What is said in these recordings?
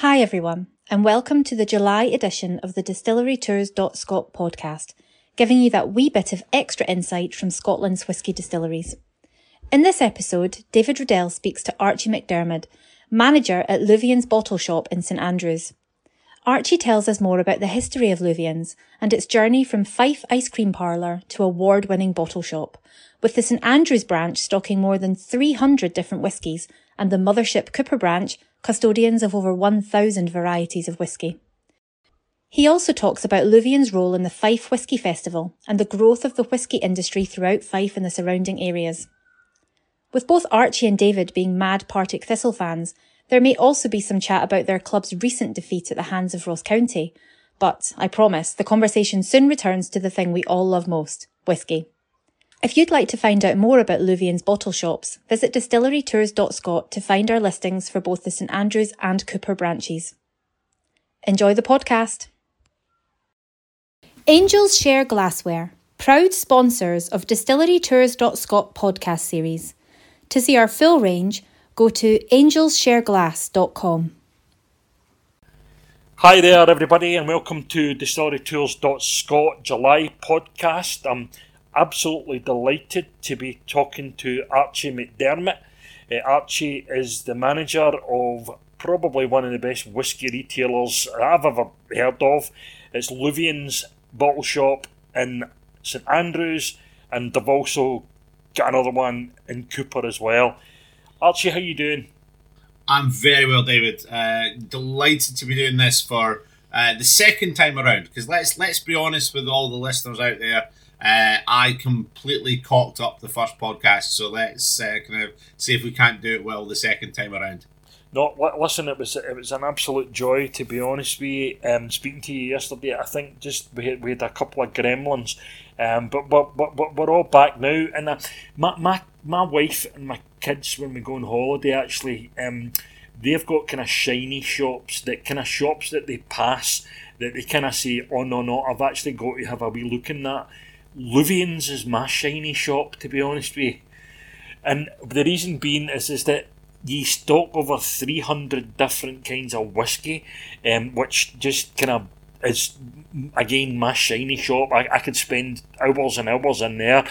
Hi everyone, and welcome to the July edition of the DistilleryTours.Scot podcast, giving you that wee bit of extra insight from Scotland's whisky distilleries. In this episode, David Riddell speaks to Archie McDermott, manager at Luvian's Bottle Shop in St Andrews. Archie tells us more about the history of Luvian's and its journey from Fife Ice Cream Parlour to award-winning bottle shop, with the St Andrews branch stocking more than 300 different whiskies and the mothership Cooper branch custodians of over 1,000 varieties of whisky. He also talks about Luvian's role in the Fife Whisky Festival and the growth of the whisky industry throughout Fife and the surrounding areas. With both Archie and David being mad Partick Thistle fans, there may also be some chat about their club's recent defeat at the hands of Ross County. But, I promise, the conversation soon returns to the thing we all love most, whisky. If you'd like to find out more about Luvian's bottle shops, visit DistilleryTours.Scot to find our listings for both the St Andrews and Cooper branches. Enjoy the podcast. Angels Share Glassware, proud sponsors of DistilleryTours.Scot podcast series. To see our full range, go to angelshareglass.com. Hi there everybody and welcome to DistilleryTours.Scot July podcast. I'm absolutely delighted to be talking to Archie McDermott. Archie is the manager of probably one of the best whisky retailers I've ever heard of. It's Luvian's Bottle Shop in St Andrews, and they've also got another one in Cooper as well. Archie, how you doing? I'm very well, David. Delighted to be doing this for the second time around, because let's be honest with all the listeners out there. I completely cocked up the first podcast, so let's kind of see if we can't do it well the second time around. No, listen, it was an absolute joy, to be honest with you. Speaking to you yesterday, I think just we had a couple of gremlins, but we're all back now. And my wife and my kids, when we go on holiday, actually, they've got kind of shiny shops, that they pass, that they kind of say, oh no, I've actually got to have a wee look in that. Luvian's is my shiny shop, to be honest with you. And the reason being is that you stock over 300 different kinds of whiskey, which just kind of is, again, my shiny shop. I could spend hours and hours in there.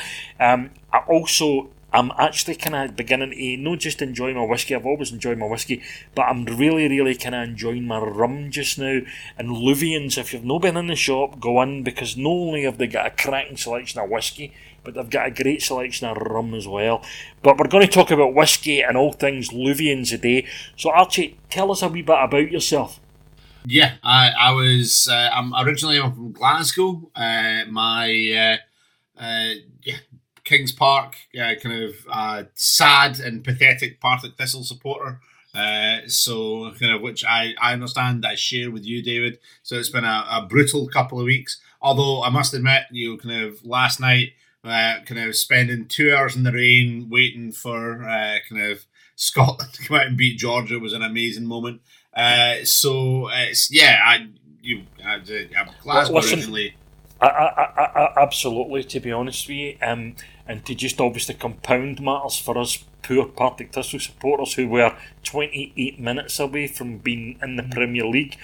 I'm actually kind of beginning to not just enjoy my whiskey. I've always enjoyed my whiskey, but I'm really kind of enjoying my rum just now. And Luvian's, if you've not been in the shop, go in, because not only have they got a cracking selection of whiskey, but they've got a great selection of rum as well. But we're going to talk about whiskey and all things Luvian's today. So Archie, tell us a wee bit about yourself. Yeah, I'm originally from Glasgow. Kings Park, kind of sad and pathetic Partick Thistle supporter. So kind of, which I understand I share with you, David. So it's been a brutal couple of weeks. Although I must admit, kind of last night, kind of spending 2 hours in the rain waiting for kind of Scotland to come out and beat Georgia was an amazing moment. So it's I'm Glasgow originally. Absolutely, to be honest with you, and to just obviously compound matters for us poor Partick Thistle supporters who were 28 minutes away from being in the Premier League.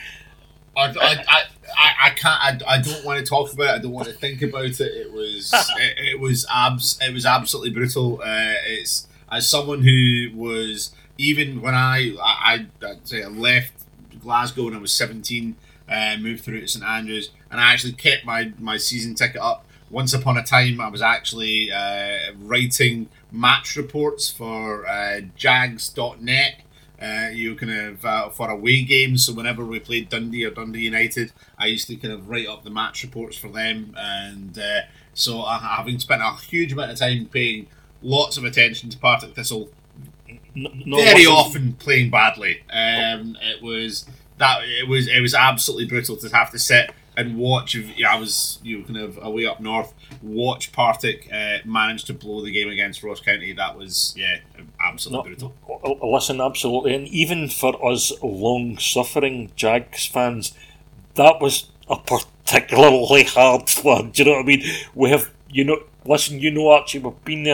I can't. I don't want to talk about it. I don't want to think about it. It was absolutely brutal. It's, as someone who was, even when I left Glasgow when I was 17. Moved through to St Andrews, and I actually kept my season ticket up. Once upon a time, I was actually writing match reports for Jags.net. For away games. So whenever we played Dundee or Dundee United, I used to kind of write up the match reports for them. And so having spent a huge amount of time paying lots of attention to Partick Thistle, very often playing badly. It was absolutely brutal to have to sit and watch. I was kind of away up north, watch Partick manage to blow the game against Ross County. That was absolutely brutal. Listen, absolutely, and even for us long-suffering Jags fans, that was a particularly hard one. Do you know what I mean? We have, listen, Archie, we've been there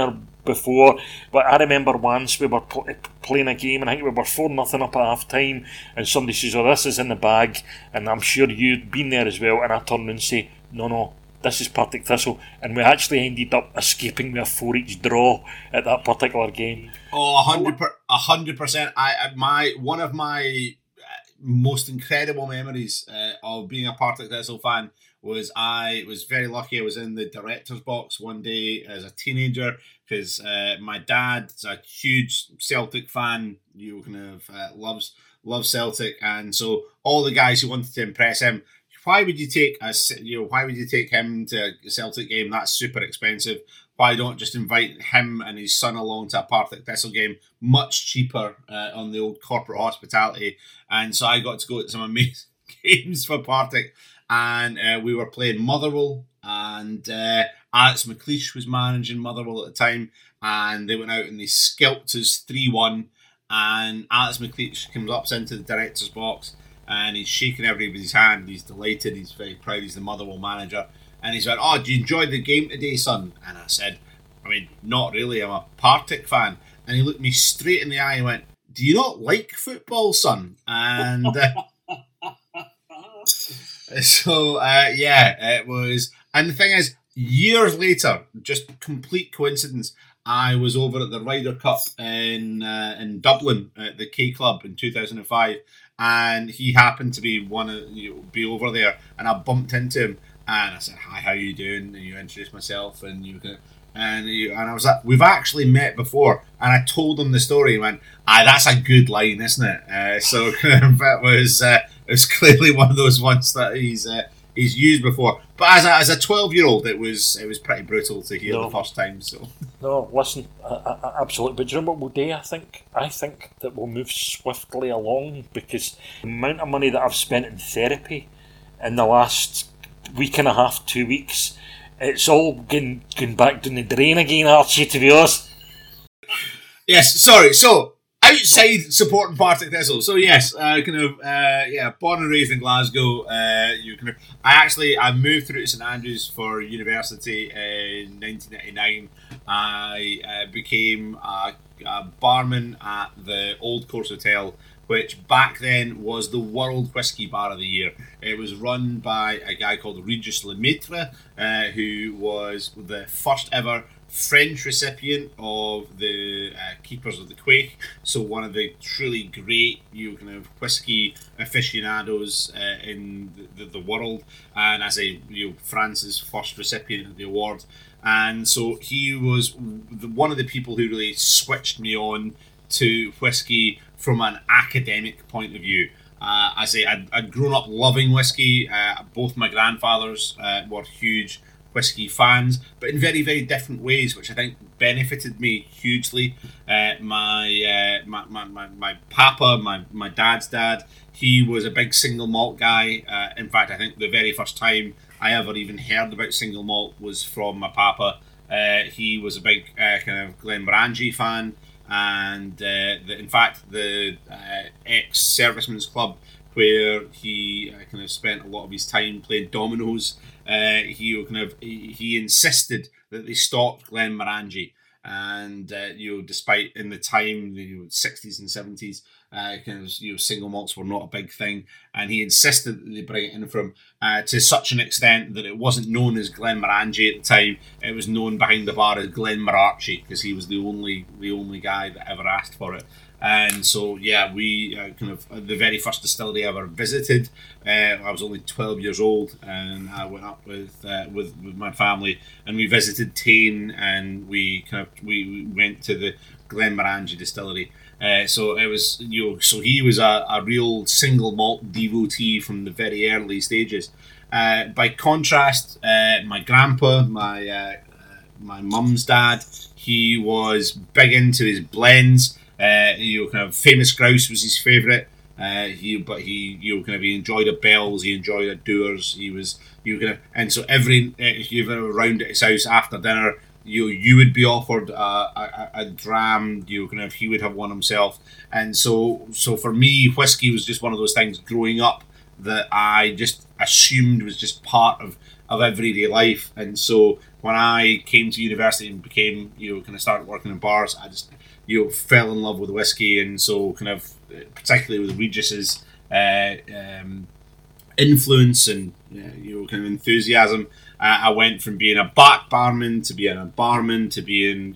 before, but I remember once we were playing a game, and I think we were 4-0 up at half time, and somebody says, "Oh, this is in the bag," and I'm sure you'd been there as well, and I turn and say, "No, this is Partick Thistle," and we actually ended up escaping with a 4-each draw at that particular game. Oh, 100%. One of my most incredible memories of being a Partick Thistle fan was I was very lucky. I was in the director's box one day as a teenager because my dad's a huge Celtic fan. You kind of loves Celtic, and so all the guys who wanted to impress him. Why would you take him to a Celtic game? That's super expensive. Why don't just invite him and his son along to a Partick Thistle game? Much cheaper on the old corporate hospitality. And so I got to go to some amazing games for Partick. And we were playing Motherwell. And Alex McLeish was managing Motherwell at the time. And they went out and they scalped us 3-1. And Alex McLeish comes up into the director's box. And he's shaking everybody's hand. He's delighted. He's very proud. He's the Motherwell manager. And he's like, "Oh, do you enjoy the game today, son?" And I said, "I mean, not really. I'm a Partick fan." And he looked me straight in the eye and went, "Do you not like football, son?" And it was. And the thing is, years later, just complete coincidence, I was over at the Ryder Cup in Dublin at the K Club in 2005. And he happened to be be over there, and I bumped into him, and I said, "Hi, how you doing?" And you introduced myself, and I was like, "We've actually met before," and I told him the story. He went, "That's a good line, isn't it?" So it was clearly one of those ones that he's used before. But as a 12-year-old, it was pretty brutal to hear the first time. So no, listen, absolutely. But do you know what we'll do? I think that we'll move swiftly along, because the amount of money that I've spent in therapy in the last week and a half, 2 weeks, it's all going back down the drain again, Archie, to be honest. Yes, sorry. So outside supporting Partick Thistle. So yes, born and raised in Glasgow. I moved through to St Andrews for university in 1999. I became a barman at the Old Course Hotel, which back then was the World Whisky Bar of the Year. It was run by a guy called Regis Lemaitre, who was the first ever French recipient of the Keepers of the Quaich, so one of the truly great whisky aficionados in the world, and as France's first recipient of the award. And so he was one of the people who really switched me on to whisky from an academic point of view. I'd grown up loving whisky. Both my grandfathers were huge whisky fans, but in very, very different ways, which I think benefited me hugely. My papa, my dad's dad, he was a big single malt guy. In fact, I think the very first time I ever even heard about single malt was from my papa. He was a big kind of Glenmorangie fan, and in fact the ex-servicemen's club where he kind of spent a lot of his time playing dominoes, he insisted that they stopped Glenmorangie, and despite in the time, 60s and 70s, single malts were not a big thing, and he insisted that they bring it in from to such an extent that it wasn't known as Glenmorangie at the time. It was known behind the bar as Glenmorangie, because he was the only guy that ever asked for it. And so, we the very first distillery I ever visited. I was only 12 years old, and I went up with my family, and we visited Tain, and we went to the Glenmorangie distillery. So it was so he was a real single malt devotee from the very early stages. By contrast, my grandpa, my mum's dad, he was big into his blends. Famous Grouse was his favourite. He enjoyed a Bell's, he enjoyed a Dewar's. And so if you were around at his house after dinner, you would be offered a dram. He would have one himself. And so for me, whiskey was just one of those things growing up that I just assumed was just part of everyday life. And so when I came to university and became, kind of started working in bars, I just, fell in love with whiskey. And so kind of, particularly with Regis's influence and, kind of enthusiasm, I went from being a back barman to being a barman to being,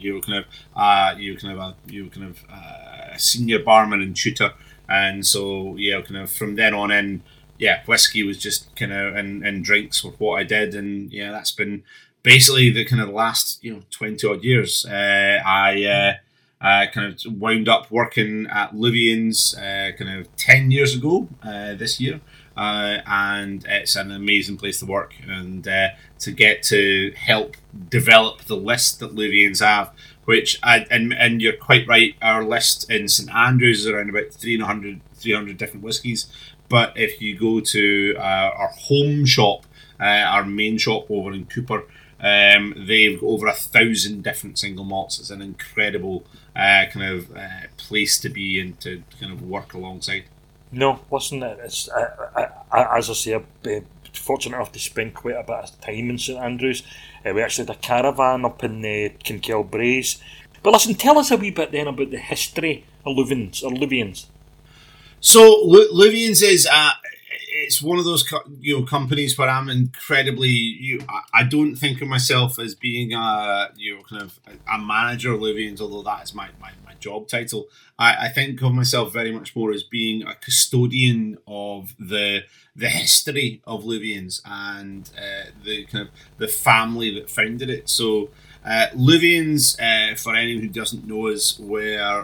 a senior barman and tutor. And so, kind of from then on in, whiskey was just kind of, and drinks were what I did. And that's been basically the kind of last, 20 odd years. I kind of wound up working at Luvian's kind of 10 years ago this year. And it's an amazing place to work, and to get to help develop the list that Luvian's have, which, and you're quite right, our list in St Andrews is around about 300 different whiskies. But if you go to our home shop, our main shop over in Cooper, they've got over 1,000 different single malts. It's an incredible kind of place to be and to kind of work alongside. No, listen, it's as I say, I've been fortunate enough to spend quite a bit of time in St Andrews. We actually had a caravan up in Kinkelbraes. But listen, tell us a wee bit then about the history of Luvian's. So Luvian's is it's one of those companies where I'm incredibly I don't think of myself as being a kind of a manager of Luvian's, although that is my job title. I think of myself very much more as being a custodian of the history of Luvian's and the kind of the family that founded it. So Luvian's, for anyone who doesn't know, is where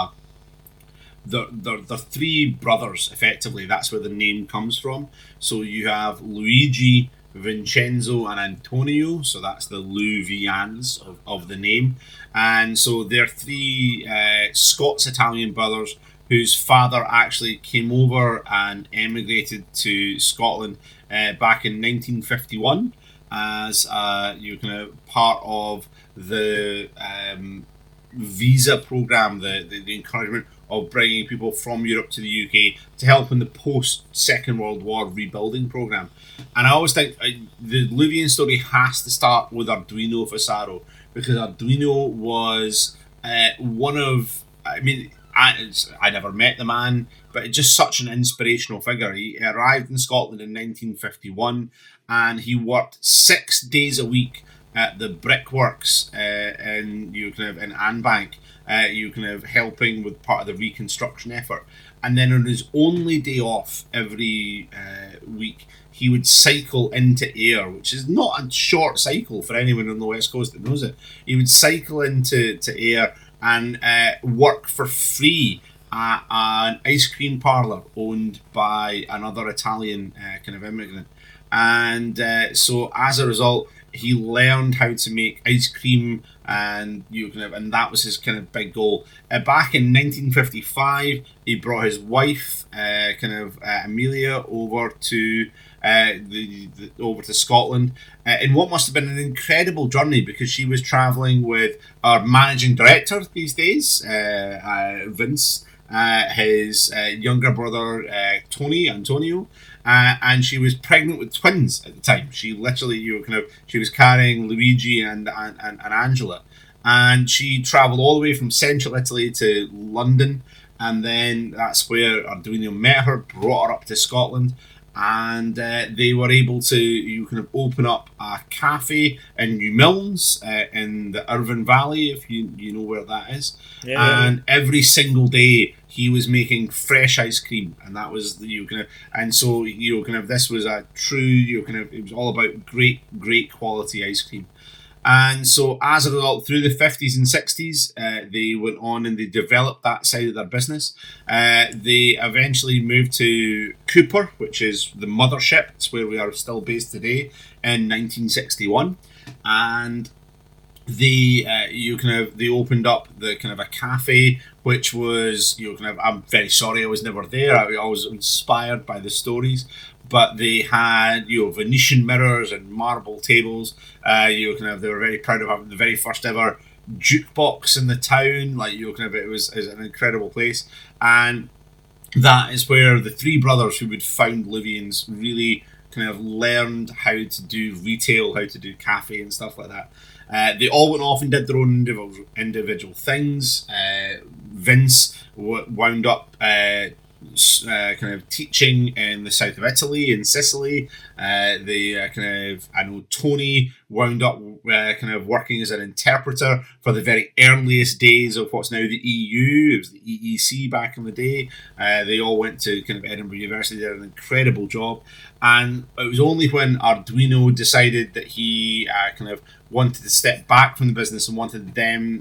they're three brothers, effectively. That's where the name comes from. So you have Luigi, Vincenzo and Antonio, so that's the Luvians of the name. And so they're three Scots-Italian brothers whose father actually came over and emigrated to Scotland back in 1951 as kind of part of the visa programme, the encouragement of bringing people from Europe to the UK to help in the post-Second World War rebuilding programme. And I always think the Luvian story has to start with Arduino Vasaro, because Arduino was one of, I never met the man, but just such an inspirational figure. He arrived in Scotland in 1951 and he worked 6 days a week at the brickworks in Anbank, kind of helping with part of the reconstruction effort. And then on his only day off every week, he would cycle into Ayr, which is not a short cycle for anyone on the West Coast that knows it. He would cycle into Ayr and work for free at an ice cream parlour owned by another Italian kind of immigrant. And so as a result, he learned how to make ice cream, and and that was his kind of big goal. Back in 1955, he brought his wife, Amelia, over to over to Scotland in what must have been an incredible journey, because she was travelling with our managing director these days, Vince, his younger brother Antonio. And she was pregnant with twins at the time. She literally, she was carrying Luigi and Angela, and she travelled all the way from central Italy to London, and then that's where Arduino met her, brought her up to Scotland, and they were able to open up a cafe in New Milnes in the Irvine Valley, if you know where that is. Yeah. And every single day he was making fresh ice cream, and that was and so this was a true it was all about great quality ice cream. And so as a result, through the 50s and 60s, they went on and they developed that side of their business. They eventually moved to Cooper, which is the mothership. It's where we are still based today, in 1961. And they opened up the kind of a cafe, which was I'm very sorry I was never there. I was inspired by the stories, but they had Venetian mirrors and marble tables. They were very proud of having the very first ever jukebox in the town. It was an incredible place, and that is where the three brothers who would found Luvian's really kind of learned how to do retail, how to do cafe and stuff like that. They all went off and did their own individual things. Vince wound up kind of teaching in the south of Italy, in Sicily. I know Tony wound up kind of working as an interpreter for the very earliest days of what's now the EU. It was the EEC back in the day. They all went to kind of Edinburgh University, did an incredible job. And it was only when Arduino decided that he kind of wanted to step back from the business and wanted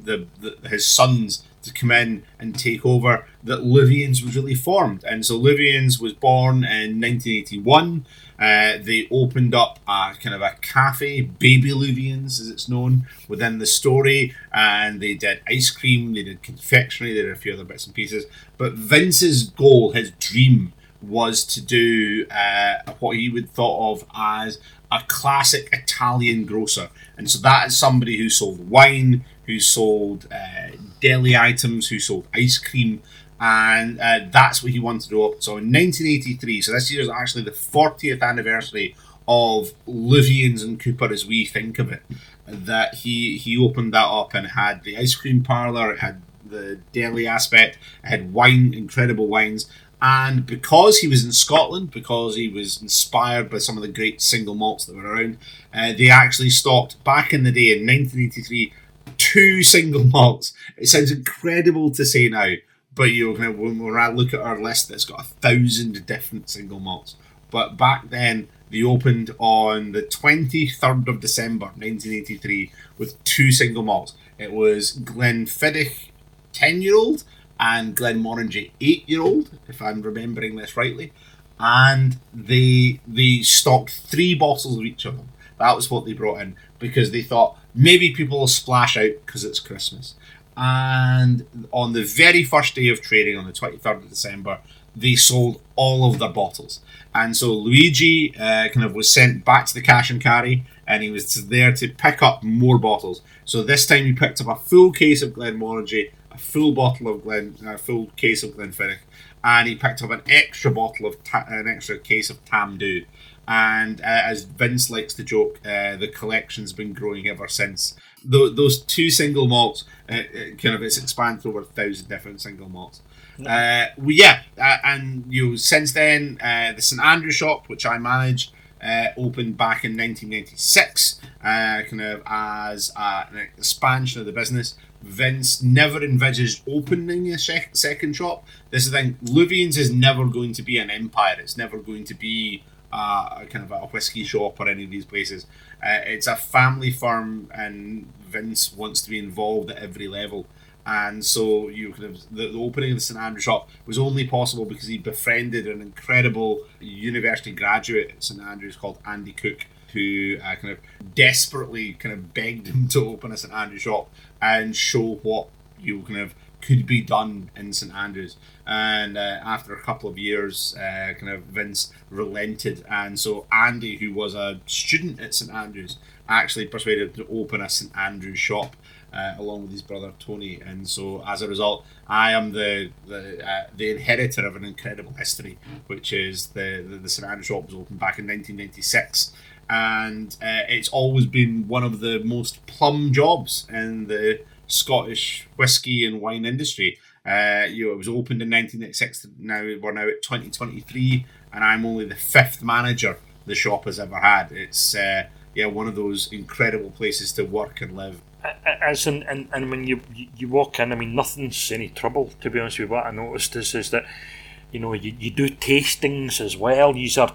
his sons to come in and take over that Luvians was really formed. And so Luvians was born in 1981. They opened up a kind of a cafe, Baby Luvians as it's known, within the story, and they did ice cream, they did confectionery, they did a few other bits and pieces. But Vince's goal, his dream, was to do what he would thought of as a classic Italian grocer. And so that is somebody who sold wine, who sold deli items, who sold ice cream, and that's what he wanted to do up. So in 1983, so this year is actually the 40th anniversary of Luvians and Cooper as we think of it, that he opened that up, and it had the ice cream parlour, it had the deli aspect, it had wine, incredible wines. And because he was in Scotland, because he was inspired by some of the great single malts that were around, they actually stocked, back in the day in 1983, 2 single malts. It sounds incredible to say now, but when I look at our list, it's got 1,000 different single malts. But back then, they opened on the 23rd of December 1983 with 2 single malts. It was Glenfiddich 10-year-old and Glenmorangie 8-year-old, if I'm remembering this rightly. And they stocked 3 bottles of each of them. That was what they brought in, because they thought maybe people will splash out because it's Christmas. And on the very first day of trading, on the 23rd of December, they sold all of their bottles. And so Luigi kind of was sent back to the cash and carry, and he was there to pick up more bottles. So this time he picked up a full case of Glenmorangie, a full case of Glenfiddich, and he picked up an extra case of Tamdhu. And as Vince likes to joke, the collection's been growing ever since. Those 2 single malts, it's expanded to over 1,000 different single malts. Since then, the St Andrew shop, which I manage, opened back in 1996, as an expansion of the business. Vince never envisaged opening a second shop. This is the thing, Luvians is never going to be an empire. It's never going to be a whiskey shop or any of these places. It's a family firm, and Vince wants to be involved at every level. And so the opening of the St Andrew shop was only possible because he befriended an incredible university graduate at St Andrews called Andy Cook, who desperately begged him to open a St Andrew shop and show what could be done in St Andrews. And after a couple of years, Vince relented, and so Andy, who was a student at St Andrews, actually persuaded him to open a St Andrews shop along with his brother Tony. And so as a result, I am the inheritor of an incredible history, which is the St Andrews shop was opened back in 1996. And it's always been one of the most plum jobs in the Scottish whisky and wine industry. It was opened in 1996. We're now at 2023, and I'm only the 5th manager the shop has ever had. It's one of those incredible places to work and live. And when you walk in, I mean, nothing's any trouble, to be honest with you. What I noticed is that you do tastings as well. These are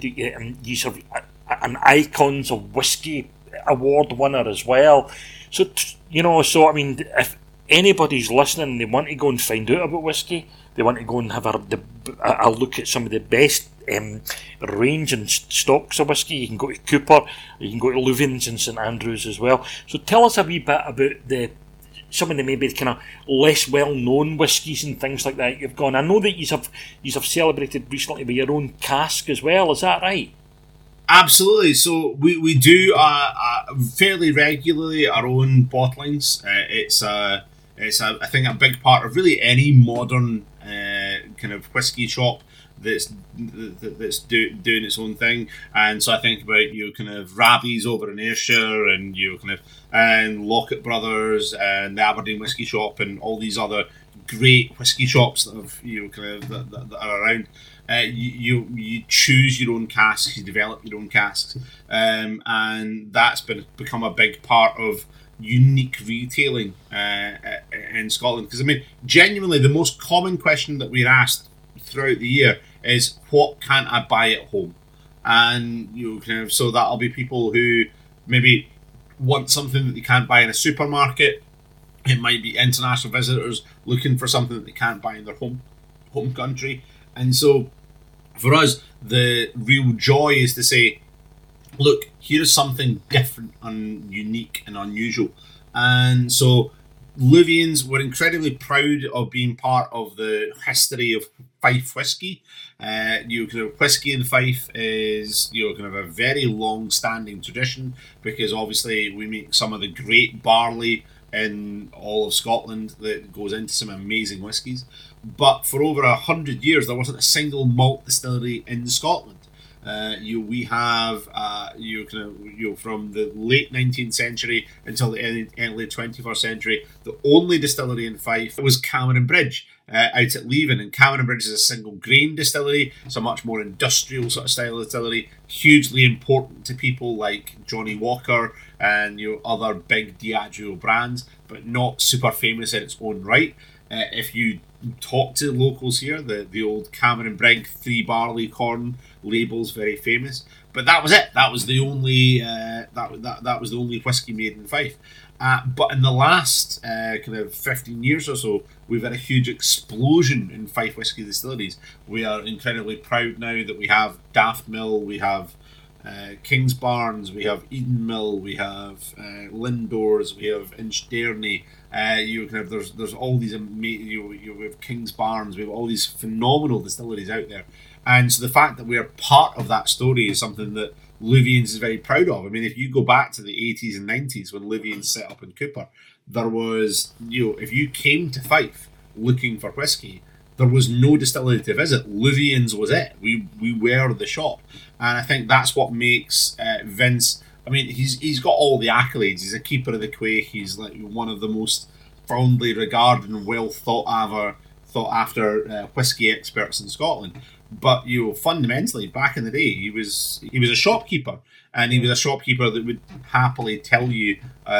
an Icons of Whisky award winner as well. So I mean, if anybody's listening, they want to go and find out about whisky, they want to go and have a look at some of the best range and stocks of whisky, you can go to Cooper, you can go to Luvians and St Andrews as well. So tell us a wee bit about some of the maybe kind of less well-known whiskies and things like that you've gone. I know that you have celebrated recently with your own cask as well, is that right? Absolutely. So we do fairly regularly our own bottlings. It's I think a big part of really any modern kind of whiskey shop doing its own thing. And so I think about kind of Rabbie's over in Ayrshire, and and Lockett Brothers and the Aberdeen Whisky Shop and all these other great whisky shops that have that are around. You choose your own casks, you develop your own casks, and that's become a big part of unique retailing in Scotland. Because genuinely, the most common question that we're asked throughout the year is, "What can't I buy at home?" And so that'll be people who maybe want something that they can't buy in a supermarket. It might be international visitors looking for something that they can't buy in their home country. And so for us, the real joy is to say, look, here's something different and unique and unusual. And so Luvians were incredibly proud of being part of the history of Fife whisky. Whisky in Fife is kind of a very long-standing tradition, because obviously we make some of the great barley in all of Scotland that goes into some amazing whiskies. But for over 100 years, there wasn't a single malt distillery in Scotland. We have from the late 19th century until the early 21st century, the only distillery in Fife was Cameron Bridge out at Leven. And Cameron Bridge is a single grain distillery, so a much more industrial sort of style of distillery, hugely important to people like Johnny Walker and other big Diageo brands, but not super famous in its own right. If you talk to locals here, the old Cameron Brig 3 barley corn label's very famous, but that was it. That was the only that was the only whiskey made in Fife. But in the last kind of 15 years or so, we've had a huge explosion in Fife whisky distilleries. We are incredibly proud now that we have Daft Mill, we have Kingsbarns, we have Eden Mill, we have Lindores, we have Inchdairney. There's all these amazing. We have Kingsbarns, we have all these phenomenal distilleries out there, and so the fact that we are part of that story is something that Luvians is very proud of. If you go back to the 80s and 90s when Luvians set up in Cooper, there was if you came to Fife looking for whiskey, there was no distillery to visit. Luvians was it. We were the shop, and I think that's what makes Vince. He's got all the accolades. He's a keeper of the Quaich. He's like one of the most fondly regarded and well thought after whiskey experts in Scotland. But fundamentally, back in the day, he was a shopkeeper, and he was a shopkeeper that would happily tell you,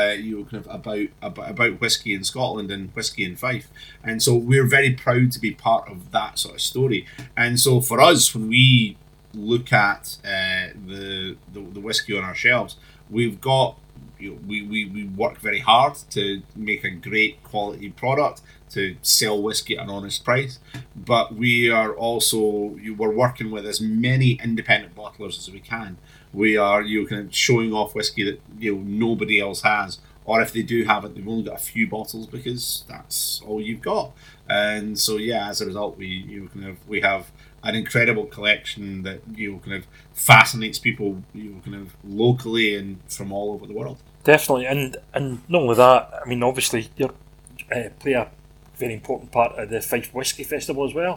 about whiskey in Scotland and whiskey in Fife. And so we're very proud to be part of that sort of story. And so for us, when we look at the whiskey on our shelves, we've got we work very hard to make a great quality product, to sell whiskey at an honest price, but we are also we're working with as many independent bottlers as we can. We are kind of showing off whiskey that nobody else has, or if they do have it, they've only got a few bottles because that's all you've got. And so as a result, we have an incredible collection that kind of fascinates people kind of locally and from all over the world. Definitely, and not only that, obviously you play a very important part of the Fife Whisky Festival as well.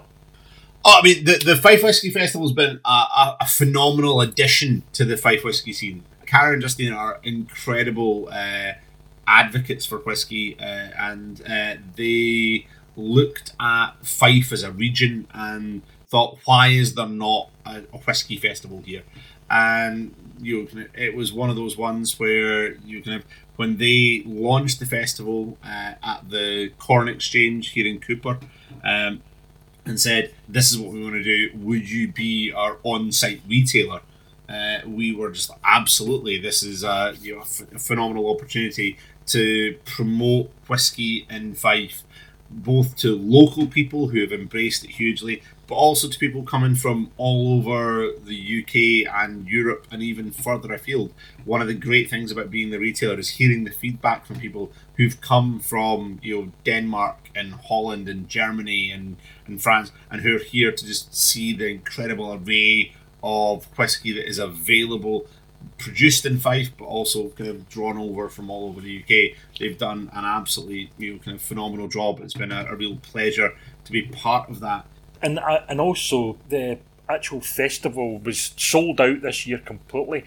The Fife Whisky Festival has been a phenomenal addition to the Fife whisky scene. Cara and Justine are incredible advocates for whisky, and they looked at Fife as a region and thought, why is there not a whisky festival here? And it was one of those ones where when they launched the festival at the Corn Exchange here in Cooper, and said, this is what we want to do, would you be our on-site retailer? We were just absolutely, this is a phenomenal opportunity to promote whisky in Fife, both to local people who have embraced it hugely, but also to people coming from all over the UK and Europe and even further afield. One of the great things about being the retailer is hearing the feedback from people who've come from Denmark and Holland and Germany and France, and who are here to just see the incredible array of whisky that is available, produced in Fife, but also kind of drawn over from all over the UK. They've done an absolutely kind of phenomenal job. It's been a real pleasure to be part of that. And also the actual festival was sold out this year completely.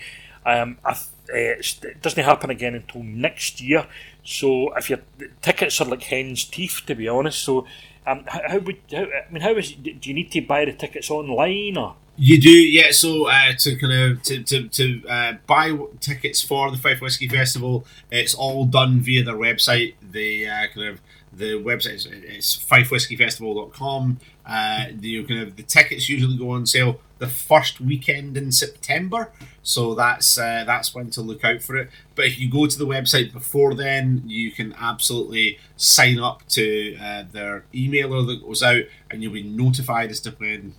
It doesn't happen again until next year. So if your tickets are like hen's teeth, to be honest. So how is it, do you need to buy the tickets online or? You do, yeah. So to buy tickets for the Fife Whisky Festival, it's all done via their website. The website is fifewhiskeyfestival.com. The tickets usually go on sale the first weekend in September, so that's when to look out for it. But if you go to the website before then, you can absolutely sign up to their emailer that goes out, and you'll be notified as to when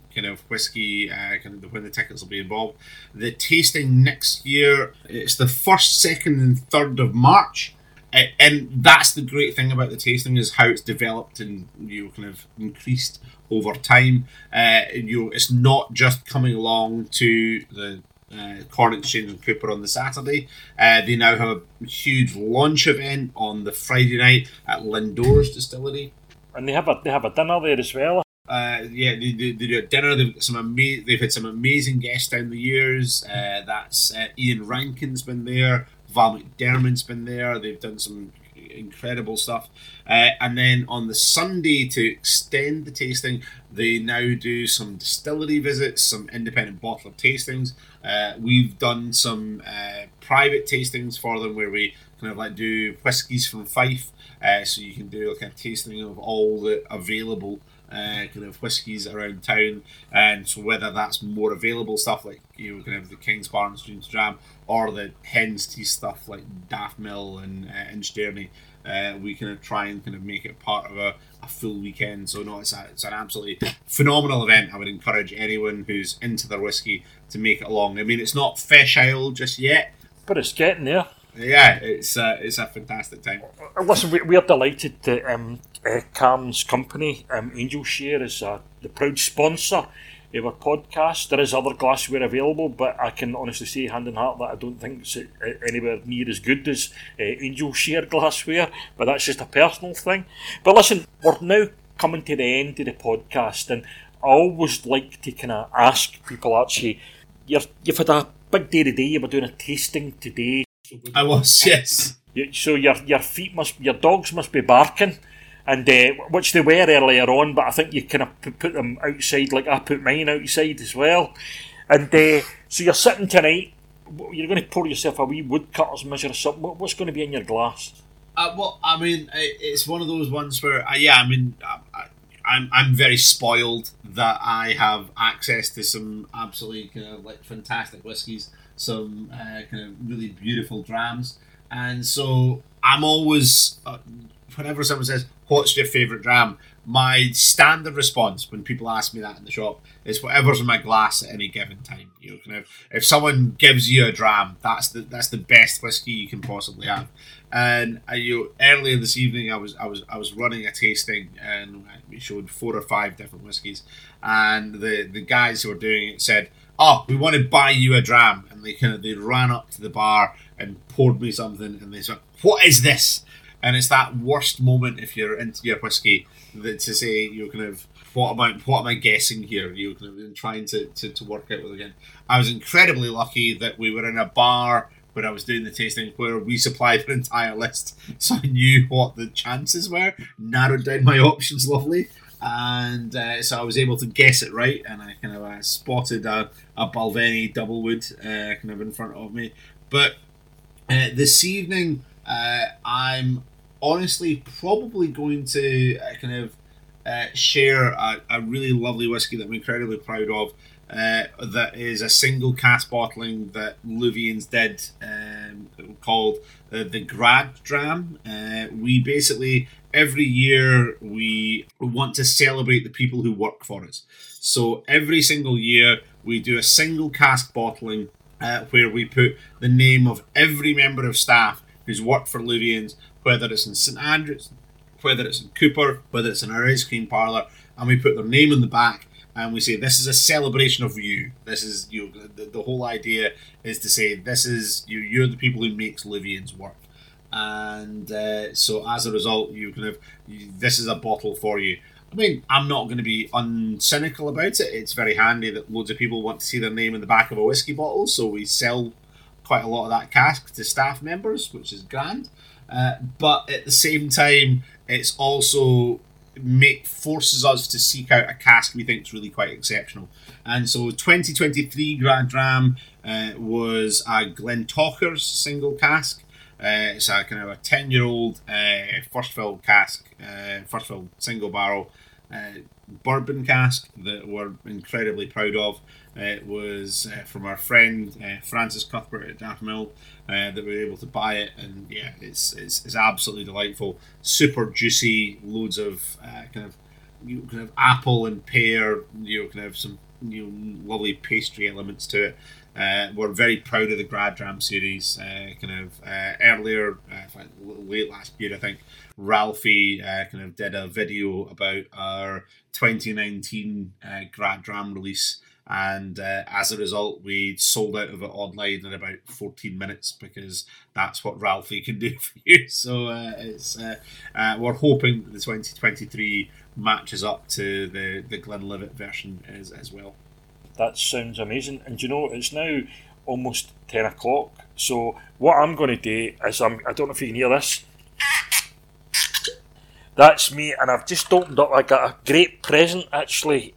when the tickets will be involved. The tasting next year, it's the 1st, 2nd, and 3rd of March. And that's the great thing about the tasting, is how it's developed and increased over time. It's not just coming along to the Corn Exchange and Cooper on the Saturday. They now have a huge launch event on the Friday night at Lindor's Distillery, and they have a dinner there as well. They do a dinner. They've had some amazing guests down the years. That's Ian Rankin's been there. Val McDermott's been there. They've done some incredible stuff. And then on the Sunday, to extend the tasting, they now do some distillery visits, some independent bottler tastings. We've done some private tastings for them, where we do whiskies from Fife. So you can do a tasting of all the available whiskies around town, and so whether that's more available stuff like the King's Bar and Streams Dram, or the hen's teeth stuff like Daft Mill and Inchderny, we try and make it part of a full weekend. So no, it's an absolutely phenomenal event. I would encourage anyone who's into their whiskey to make it along. I mean, it's not Fish Isle just yet, but it's getting there. Yeah, it's a fantastic time. Listen, we're delighted that Cam's company, Angel Share, is the proud sponsor of our podcast. There is other glassware available, but I can honestly say, hand in heart, that I don't think it's anywhere near as good as Angel Share glassware, but that's just a personal thing. But listen, we're now coming to the end of the podcast, and I always like to ask people, actually, you've had a big day today, you were doing a tasting today. I was, yes. So your dogs must be barking, and which they were earlier on, but I think you put them outside, like I put mine outside as well. And so you're sitting tonight. You're going to pour yourself a wee woodcutter's measure of something. What's going to be in your glass? It's one of those ones where, I'm very spoiled that I have access to some absolutely fantastic whiskies, some really beautiful drams, and so I'm always whenever someone says, "What's your favourite dram?" my standard response when people ask me that in the shop is whatever's in my glass at any given time. If someone gives you a dram, that's the best whiskey you can possibly have. And earlier this evening, I was running a tasting, and we showed 4 or 5 different whiskies, and the guys who were doing it said, "Oh, we want to buy you a dram," and they ran up to the bar and poured me something, and they said, "What is this?" And it's that worst moment if you're into your whiskey, that to say what am I guessing here? And trying to work out what again. I was incredibly lucky that we were in a bar when I was doing the tasting where we supplied an entire list, so I knew what the chances were, narrowed down my options lovely, and so I was able to guess it right, and I spotted a Balvenie Doublewood in front of me. But this evening, I'm honestly probably going to share a really lovely whiskey that I'm incredibly proud of. That is a single cask bottling that Luvians did, called the Grad Dram. We basically, every year, we want to celebrate the people who work for us. So every single year, we do a single cask bottling where we put the name of every member of staff who's worked for Luvians, whether it's in St Andrews, whether it's in Cooper, whether it's in our ice cream parlour, and we put their name in the back, and we say, this is a celebration of you. This is the whole idea is to say, this is you're the people who makes Luvians work. And so as a result, this is a bottle for you. I mean, I'm not going to be uncynical about it. It's very handy that loads of people want to see their name in the back of a whiskey bottle, so we sell quite a lot of that cask to staff members, which is grand. But at the same time, it's also forces us to seek out a cask we think is really quite exceptional. And so 2023 Grad Dram was a Glentocher's single cask. It's a kind of a 10-year-old first fill cask, first fill single barrel bourbon cask that we're incredibly proud of. It was from our friend Francis Cuthbert at Daftmill that we were able to buy it, and yeah, it's absolutely delightful. Super juicy, loads of kind of apple and pear, kind of some lovely pastry elements to it. We're very proud of the Grad Dram series. Earlier, late last year, I think, Ralphie kind of did a video about our 2019 Grad Dram release, and as a result, we sold out of it online in about 14 minutes because that's what Ralphie can do for you. So we're hoping that the 2023 matches up to the Glenlivet version as well. That sounds amazing. And it's now almost 10 o'clock. So what I'm going to do is, I don't know if you can hear this. That's me, and I've just opened up. I got a great present, actually,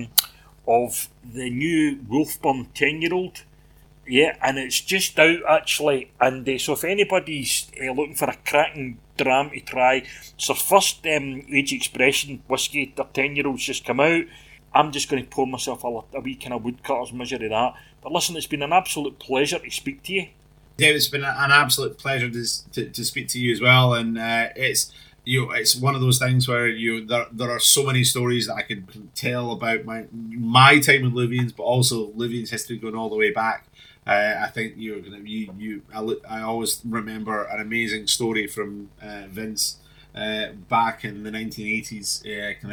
of the new Wolfburn 10-year-old. Yeah, and it's just out, actually. And so if anybody's looking for a cracking dram to try, it's their first Age Expression whiskey. Their 10-year-old's just come out. I'm just going to pour myself a wee kind of woodcutter's measure of that. But listen, it's been an absolute pleasure to speak to you. Dave, it's been an absolute pleasure to speak to you as well. And it's one of those things where there are so many stories that I could tell about my time in Luvians, but also Luvians history going all the way back. I think I always remember an amazing story from Vince. Back in the 1980s,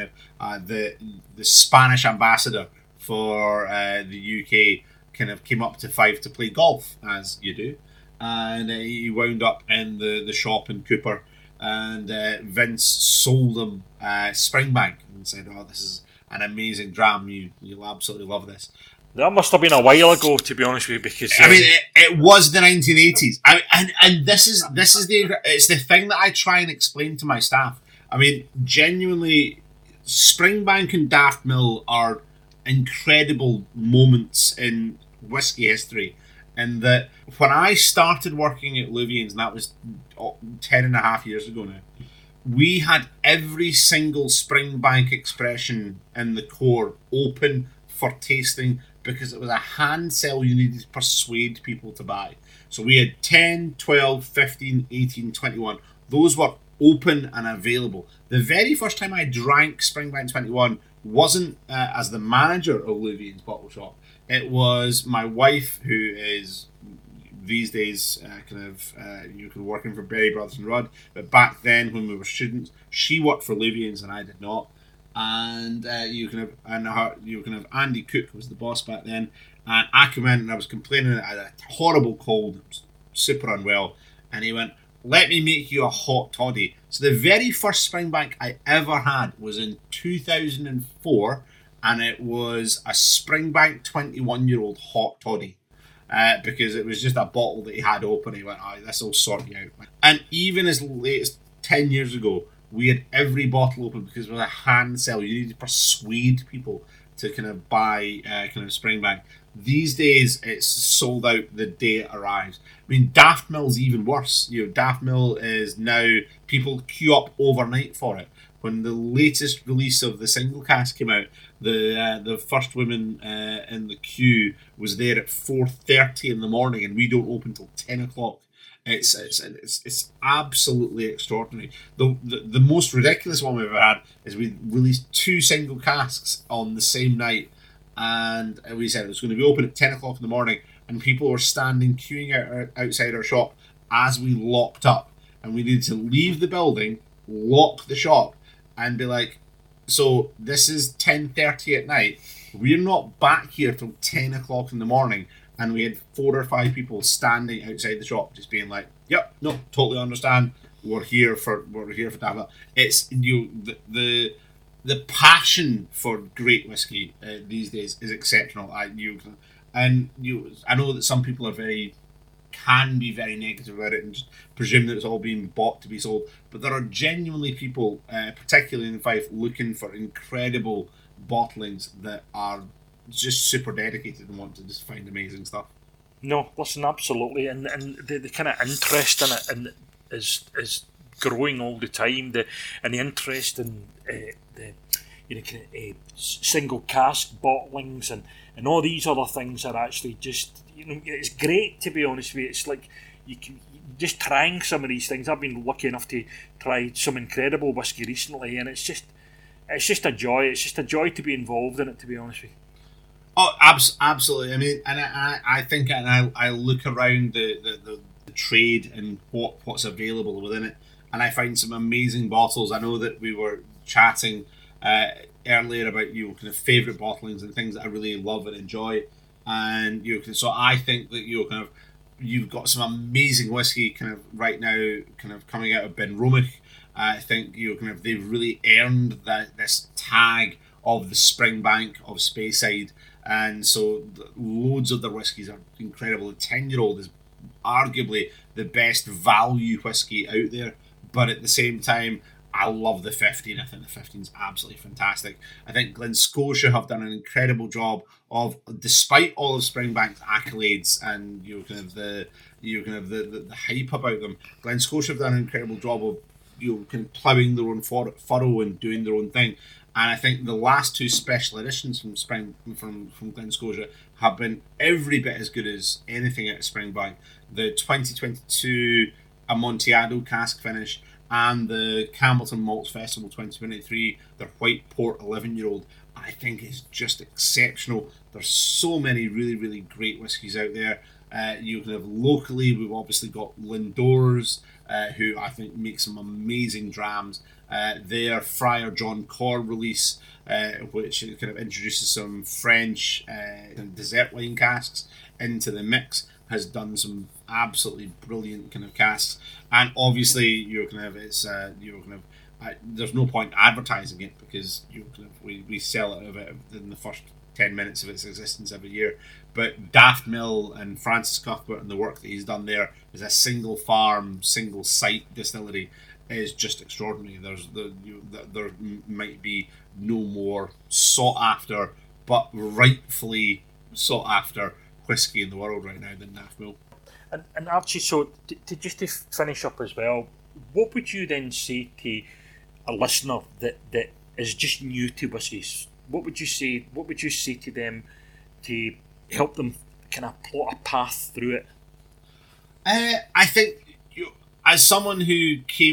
the Spanish ambassador for the UK kind of came up to Fife to play golf, as you do, and he wound up in the shop in Cooper, and Vince sold him Springbank and said, "Oh, this is an amazing dram. You'll absolutely love this." That must have been a while ago, to be honest with you, because I mean, it was the 1980s. And this is the thing that I try and explain to my staff. I mean, genuinely, Springbank and Daftmill are incredible moments in whiskey history. And that when I started working at Luvians, and that was 10 and a half years ago now, we had every single Springbank expression in the core open for tasting, because it was a hand sell you needed to persuade people to buy. So we had 10, 12, 15, 18, 21. Those were open and available. The very first time I drank Springbank 21 wasn't as the manager of Luvian's Bottle Shop. It was my wife, who is these days working for Berry Brothers and Rudd. But back then, when we were students, she worked for Luvian's and I did not. And Andy Cook was the boss back then, and I came in and I was complaining. I had a horrible cold, I was super unwell, and he went, "Let me make you a hot toddy." So the very first Springbank I ever had was in 2004, and it was a Springbank 21-year-old hot toddy. Because it was just a bottle that he had open. He went, "Oh, this will sort you out." And even as late as 10 years ago, we had every bottle open because it was a hand sell. You needed to persuade people to kind of buy Springbank. These days, it's sold out the day it arrives. I mean, Daftmill's even worse. Daftmill is now, people queue up overnight for it. When the latest release of the single cask came out, the first woman in the queue was there at 4:30 in the morning, and we don't open till 10 o'clock. It's absolutely extraordinary. The most ridiculous one we've ever had is we released 2 single casks on the same night, and we said it was going to be open at 10 o'clock in the morning, and people were standing queuing outside our shop as we locked up, and we needed to leave the building, lock the shop, and be like, "So this is 10:30 at night. We're not back here till 10 o'clock in the morning." And we had 4 or 5 people standing outside the shop, just being like, "Yep, no, totally understand. We're here for that." It's the the passion for great whiskey these days is exceptional. I know that some people can be very negative about it and just presume that it's all being bought to be sold. But there are genuinely people, particularly in Fife, looking for incredible bottlings that are just super dedicated and want to just find amazing stuff. No, listen, absolutely, and the kind of interest in it and is growing all the time. The interest in the kind of single cask bottlings and all these other things are actually just, it's great, to be honest with you. It's like you just trying some of these things. I've been lucky enough to try some incredible whiskey recently, and it's just a joy. It's just a joy to be involved in it, to be honest with you. Oh, absolutely. I mean, and I think, and I look around the trade and what's available within it, and I find some amazing bottles. I know that we were chatting earlier about kind of favourite bottlings and things that I really love and enjoy, and so I think that you've got some amazing whiskey kind of right now, kind of coming out of Benromach. I think they've really earned this tag of the Springbank of Speyside. And so loads of their whiskies are incredible. The 10-year-old is arguably the best value whiskey out there. But at the same time, I love the 15. I think the 15 is absolutely fantastic. I think Glen Scotia have done an incredible job of, despite all of Springbank's accolades and the hype about them, Glen Scotia have done an incredible job of kind of ploughing their own furrow and doing their own thing. And I think the last two special editions from Glen Scotia have been every bit as good as anything out of Springbank. The 2022 Amontillado cask finish and the Campbelltown Malts Festival 2023, their White Port 11-year-old, I think is just exceptional. There's so many really, really great whiskies out there. You can have locally, we've obviously got Lindors, who I think make some amazing drams. Their Friar John Corr release, which kind of introduces some French dessert wine casks into the mix, has done some absolutely brilliant kind of casks. And obviously, there's no point advertising it because we sell it in the first 10 minutes of its existence every year. But Daft Mill and Francis Cuthbert and the work that he's done there as a single farm, single site distillery is just extraordinary. There might be no more sought after, but rightfully sought after whiskey in the world right now than Daft Mill. And Archie, so just to finish up as well, what would you then say to a listener that is just new to whiskies? What would you say? What would you say to them to help them kind of plot a path through it? I think as someone who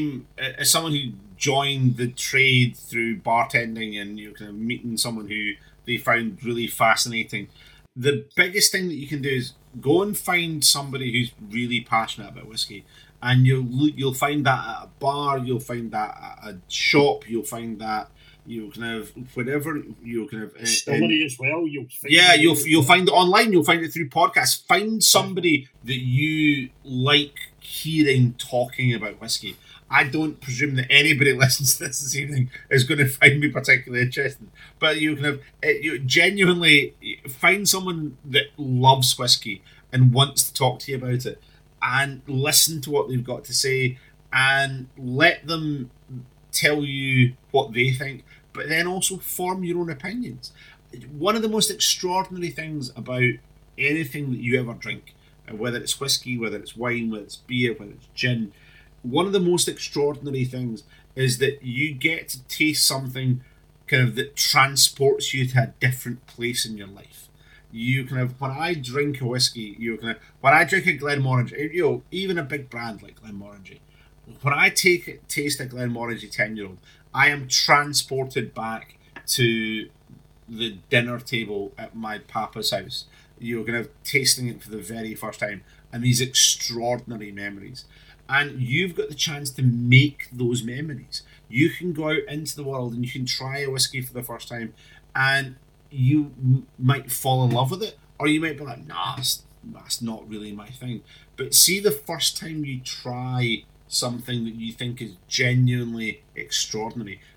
joined the trade through bartending and kind of meeting someone who they found really fascinating, the biggest thing that you can do is go and find somebody who's really passionate about whiskey, and you'll find that at a bar, you'll find that at a shop, you'll find that whatever distillery as well. You'll find it online. You'll find it through podcasts. Find somebody that you like hearing talking about whiskey. I don't presume that anybody listens to this evening is going to find me particularly interesting, but you genuinely find someone that loves whiskey and wants to talk to you about it, and listen to what they've got to say, and let them tell you what they think, but then also form your own opinions. One of the most extraordinary things about anything that you ever drink, whether it's whiskey, whether it's wine, whether it's beer, whether it's gin, one of the most extraordinary things is that you get to taste something kind of that transports you to a different place in your life. When I drink a whiskey, when I drink a Glenmorangie, even a big brand like Glenmorangie, when I taste a Glenmorangie 10-year-old, I am transported back to the dinner table at my papa's house. Tasting it for the very first time, and these extraordinary memories. And you've got the chance to make those memories. You can go out into the world and you can try a whiskey for the first time, and you might fall in love with it, or you might be like, nah, that's not really my thing. But see, the first time you try something that you think is genuinely extraordinary,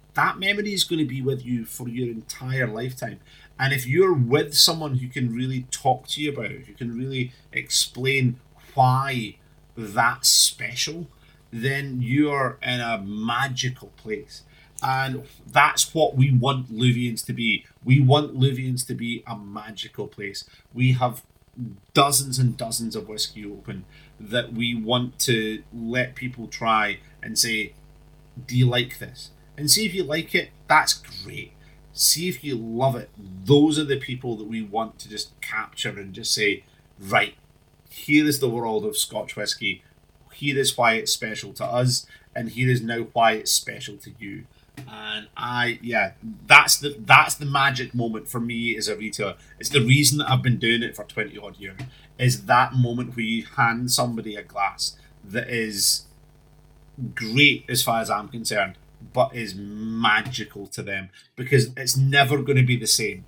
that memory is going to be with you for your entire lifetime. And if you're with someone who can really talk to you about it, who can really explain why that's special, then you're in a magical place. And that's what we want Luvians to be. We want Luvians to be a magical place. We have dozens and dozens of whiskey open that we want to let people try and say, do you like this? And see if you like it, that's great. See if you love it. Those are the people that we want to just capture and just say, right, here is the world of Scotch whisky. Here is why it's special to us, and here is now why it's special to you. And that's the magic moment for me as a retailer. It's the reason that I've been doing it for 20 odd years. Is that moment where you hand somebody a glass that is great as far as I'm concerned, but is magical to them, because it's never going to be the same.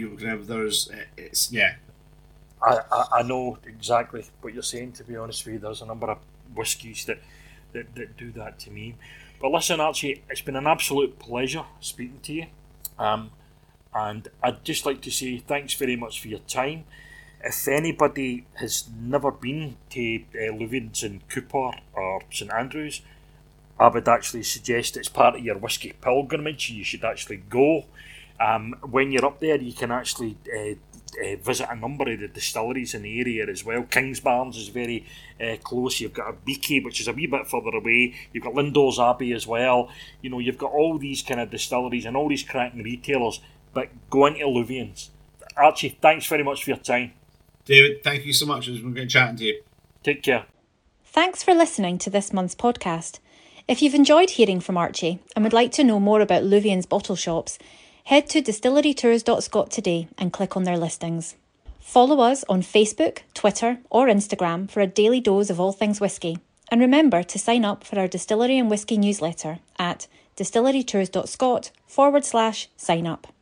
I know exactly what you're saying, to be honest with you. There's a number of whiskies that do that to me. But listen, Archie, it's been an absolute pleasure speaking to you. And I'd just like to say thanks very much for your time. If anybody has never been to Luvians in Cooper or St Andrews, I would actually suggest it's part of your whisky pilgrimage. You should actually go. When you're up there, you can actually visit a number of the distilleries in the area as well. Kingsbarns is very close. You've got a Beaky, which is a wee bit further away. You've got Lindores Abbey as well. You know, you've got all these kind of distilleries and all these cracking retailers. But go into Luvians. Archie, thanks very much for your time. David, thank you so much. It's been great chatting to you. Take care. Thanks for listening to this month's podcast. If you've enjoyed hearing from Archie and would like to know more about Luvians bottle shops, head to distillerytours.scot today and click on their listings. Follow us on Facebook, Twitter or Instagram for a daily dose of all things whisky. And remember to sign up for our distillery and whisky newsletter at distillerytours.scot/sign up.